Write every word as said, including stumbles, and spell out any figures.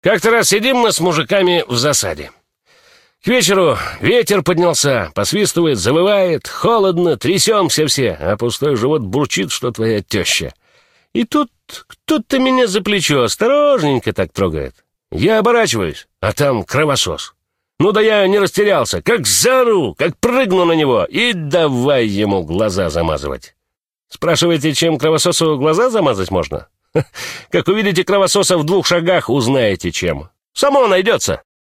Как-то раз сидим мы с мужиками в засаде. К вечеру ветер поднялся, посвистывает, завывает, холодно, трясемся все, а пустой живот бурчит, что твоя теща. И тут кто-то меня за плечо осторожненько так трогает. Я оборачиваюсь, а там кровосос. Ну да я не растерялся, как заору, как прыгну на него и давай ему глаза замазывать. Спрашиваете, чем кровососу глаза замазать можно? Как увидите кровососа в двух шагах, узнаете чем. Само найдется.